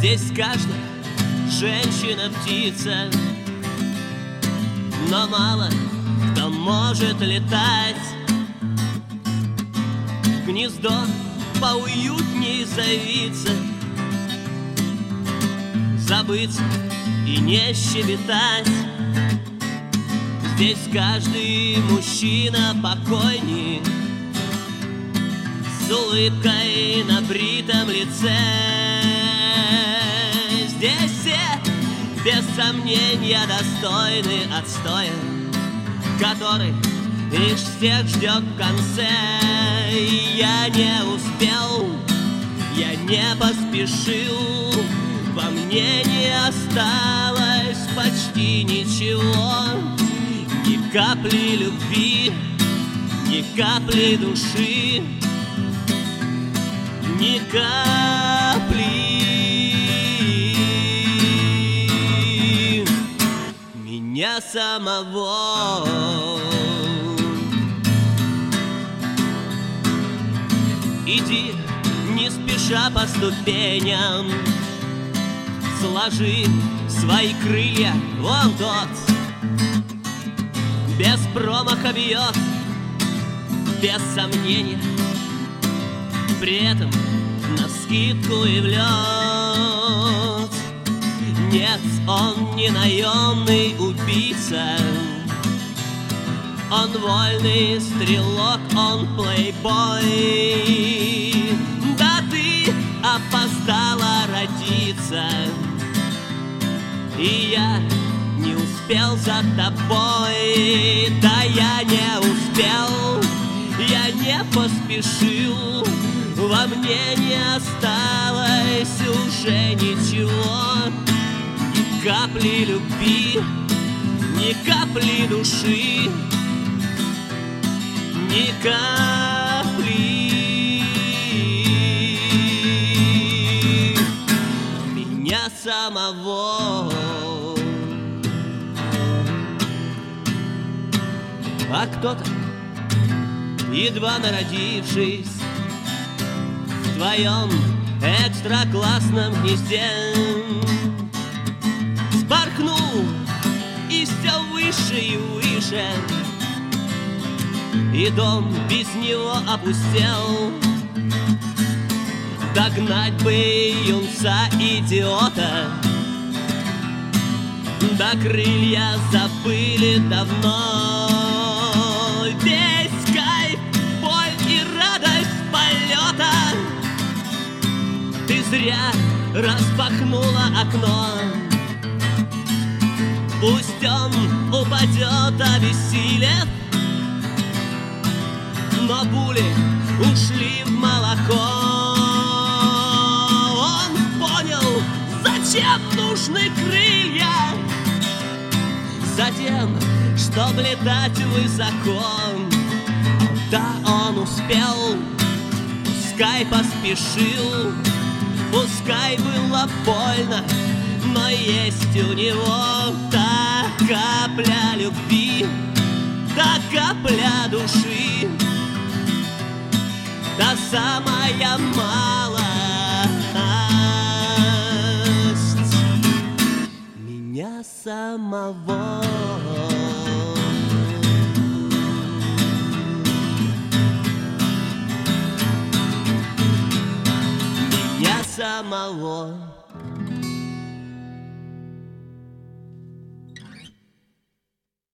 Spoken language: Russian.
Здесь каждая женщина-птица, но мало кто может летать. В гнездо поуютней завиться, забыться и не щебетать. Здесь каждый мужчина покойник, с улыбкой на бритом лице. Здесь все без сомнения достойны отстоя, который лишь всех ждет в конце. Я не успел, я не поспешил, во мне не осталось почти ничего. Ни капли любви, ни капли души, ни капли меня самого. Иди не спеша по ступеням, сложи свои крылья, вон тот без промаха бьет, без сомнения, при этом навскидку и в лед. Нет, он не наемный убийца, он вольный стрелок, он плейбой. Да ты опоздала родиться, и я не успел за тобой. Да я не успел, я не поспешил, во мне не осталось уже ничего. Ни капли любви, ни капли души, ни капли меня самого. А кто-то, едва народившись в твоем экстра-классном гнезде, спорхнул и все выше и выше, и дом без него опустел. Догнать бы юнца-идиота, да крылья забыли давно. Весь кайф, боль и радость полета ты зря распахнула окно. Пусть он упадет, обессилев, но пули ушли в молоко. Он понял, зачем нужны крылья, затем, чтоб летать высоко. Да, он успел, пускай поспешил, пускай было больно, но есть у него та капля любви, та капля души, та самая малость меня самого. Меня самого.